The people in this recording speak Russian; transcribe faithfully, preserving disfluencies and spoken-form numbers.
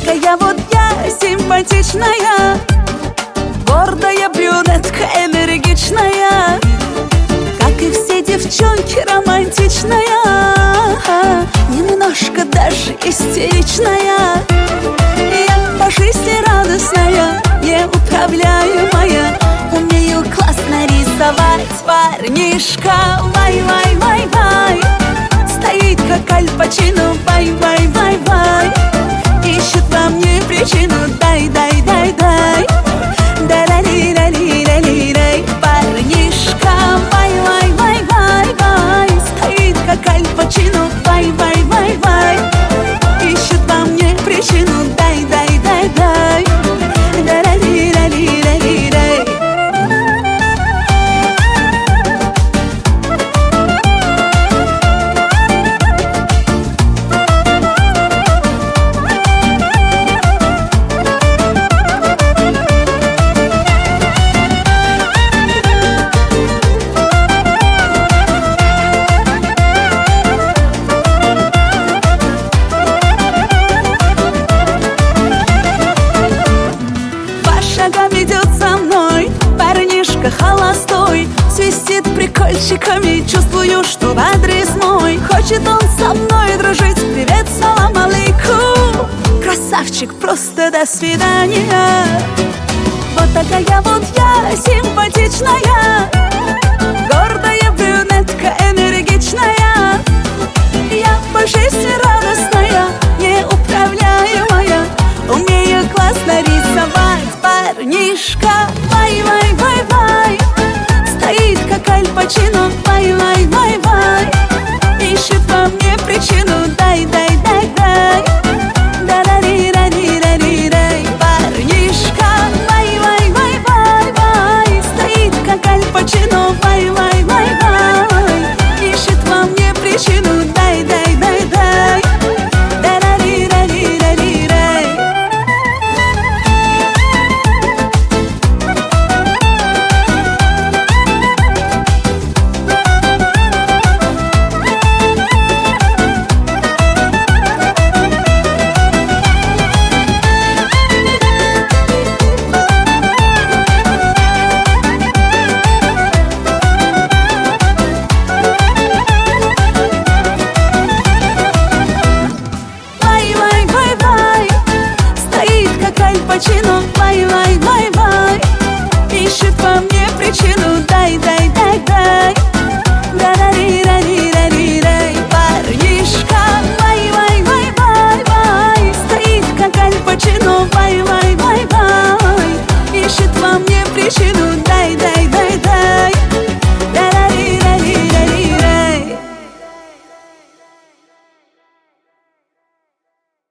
такая вот я симпатичная, гордая брюнетка, энергичная, как и все девчонки, романтичная, немножко даже истеричная. Я по жизни радостная, неуправляемая, умею классно рисовать. Парнишка, вай-вай-вай-вай, стоит как Аль Пачино, вай-вай-вай-вай, ищет во мне причину, дай-дай-дай-дай, да-ля-ли-ля-ли-ля-ли-ля. Парнишка, вай-вай-вай-вай-вай, стоит как Аль Пачино, вай-вай-вай-вай, ищет во мне причину, дай-дай-дай-дай, да-ля-ли-ля-ли-ля-ли-ля. Идет со мной, парнишка холостой, свистит прикольчиками, чувствую, что в адрес мой. Хочет он со мной дружить, привет, салам алейкум, красавчик, просто до свидания. Вот такая вот я симпатичная, гордая брюнетка, энергичная, я по жизни радостная, неуправляемая, умею классно рисовать. Парнишка, вай-вай-вай-вай, стоит как Аль Пачино, вай-вай-вай-вай, ищет во мне причину, дай-дай-дай-дай, да-ля-ли-ля-ли-ля-ли-ля. Парнишка, вай-вай-вай-вай-вай, стоит как Аль Пачино, вай-вай-вай-вай, ищет во мне причину, дай-дай-дай-дай, да-ля-ли-ля-ли-ля-ли-ля. Пачино, вай-вай-вай-вай, ищет во мне причину, дай-дай-дай-дай, да-ля-ли-ля-ли-ля-ли-ля. Парнишка, вай-вай-вай-вай-вай, стоит как Аль Пачино, вай-вай-вай-вай, ищет во мне причину.